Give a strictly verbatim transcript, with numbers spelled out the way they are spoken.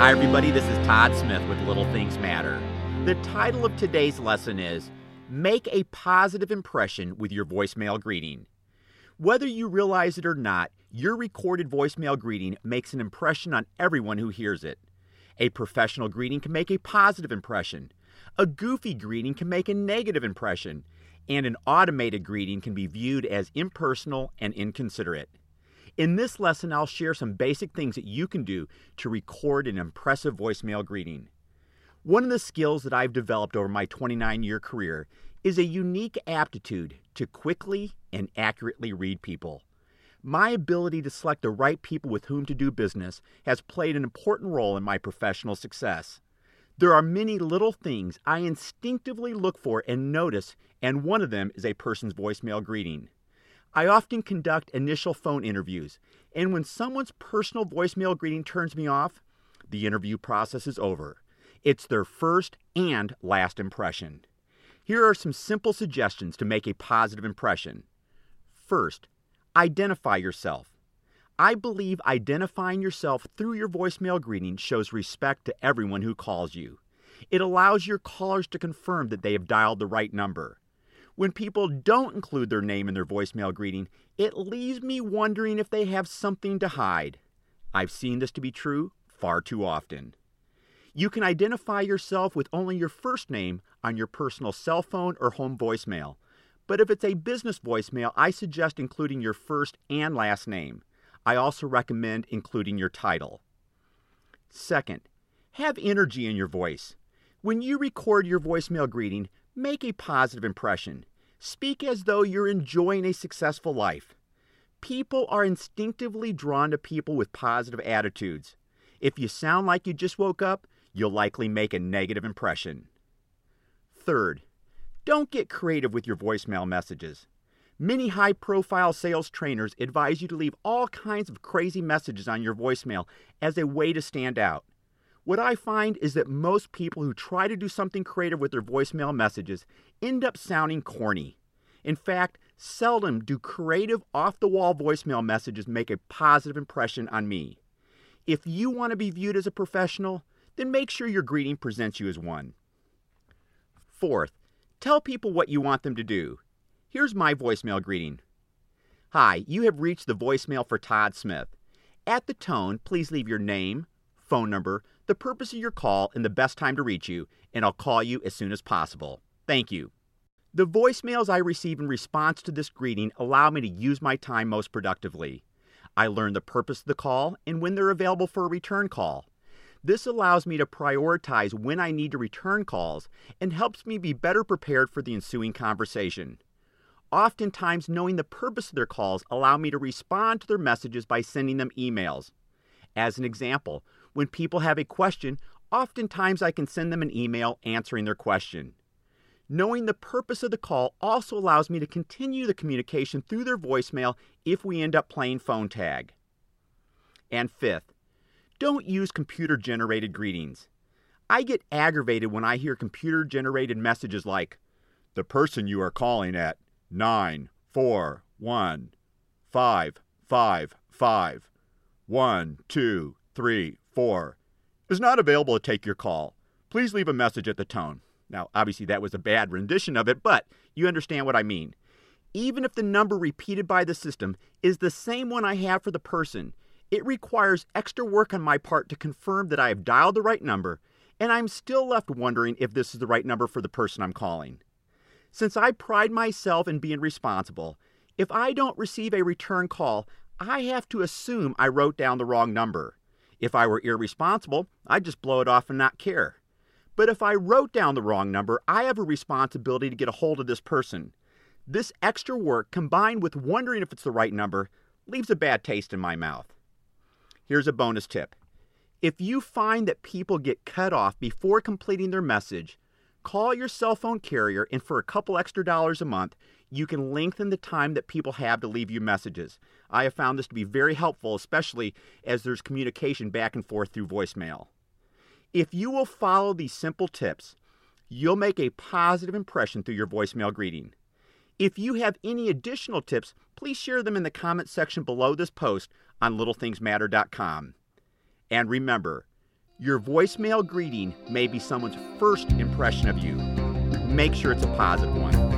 Hi everybody, this is Todd Smith with Little Things Matter. The title of today's lesson is Make a Positive Impression with Your Voicemail Greeting. Whether you realize it or not, your recorded voicemail greeting makes an impression on everyone who hears it. A professional greeting can make a positive impression. A goofy greeting can make a negative impression. And an automated greeting can be viewed as impersonal and inconsiderate. In this lesson, I'll share some basic things that you can do to record an impressive voicemail greeting. One of the skills that I've developed over my twenty-nine-year career is a unique aptitude to quickly and accurately read people. My ability to select the right people with whom to do business has played an important role in my professional success. There are many little things I instinctively look for and notice, and one of them is a person's voicemail greeting. I often conduct initial phone interviews, and when someone's personal voicemail greeting turns me off, the interview process is over. It's their first and last impression. Here are some simple suggestions to make a positive impression. First, identify yourself. I believe identifying yourself through your voicemail greeting shows respect to everyone who calls you. It allows your callers to confirm that they have dialed the right number. When people don't include their name in their voicemail greeting, it leaves me wondering if they have something to hide. I've seen this to be true far too often. You can identify yourself with only your first name on your personal cell phone or home voicemail. But if it's a business voicemail, I suggest including your first and last name. I also recommend including your title. Second, have energy in your voice. When you record your voicemail greeting, make a positive impression. Speak as though you're enjoying a successful life. People are instinctively drawn to people with positive attitudes. If you sound like you just woke up, you'll likely make a negative impression. Third, don't get creative with your voicemail messages. Many high-profile sales trainers advise you to leave all kinds of crazy messages on your voicemail as a way to stand out. What I find is that most people who try to do something creative with their voicemail messages end up sounding corny. In fact, seldom do creative, off-the-wall voicemail messages make a positive impression on me. If you want to be viewed as a professional, then make sure your greeting presents you as one. Fourth, tell people what you want them to do. Here's my voicemail greeting. Hi, you have reached the voicemail for Todd Smith. At the tone, please leave your name, phone number, the purpose of your call, and the best time to reach you, and I'll call you as soon as possible. Thank you. The voicemails I receive in response to this greeting allow me to use my time most productively. I learn the purpose of the call and when they're available for a return call. This allows me to prioritize when I need to return calls and helps me be better prepared for the ensuing conversation. Oftentimes, knowing the purpose of their calls allow me to respond to their messages by sending them emails. As an example, when people have a question, oftentimes I can send them an email answering their question. Knowing the purpose of the call also allows me to continue the communication through their voicemail if we end up playing phone tag. And fifth, don't use computer-generated greetings. I get aggravated when I hear computer-generated messages like, "The person you are calling at nine four one five five five one two three four is not available to take your call. Please leave a message at the tone." Now, obviously that was a bad rendition of it, but you understand what I mean. Even if the number repeated by the system is the same one I have for the person, it requires extra work on my part to confirm that I have dialed the right number, and I'm still left wondering if this is the right number for the person I'm calling. Since I pride myself in being responsible, if I don't receive a return call, I have to assume I wrote down the wrong number. If I were irresponsible, I'd just blow it off and not care. But if I wrote down the wrong number, I have a responsibility to get a hold of this person. This extra work, combined with wondering if it's the right number, leaves a bad taste in my mouth. Here's a bonus tip. If you find that people get cut off before completing their message, call your cell phone carrier, and for a couple extra dollars a month, you can lengthen the time that people have to leave you messages. I have found this to be very helpful, especially as there's communication back and forth through voicemail. If you will follow these simple tips, you'll make a positive impression through your voicemail greeting. If you have any additional tips, please share them in the comments section below this post on little things matter dot com. And remember, Your voicemail greeting may be someone's first impression of you. Make sure it's a positive one.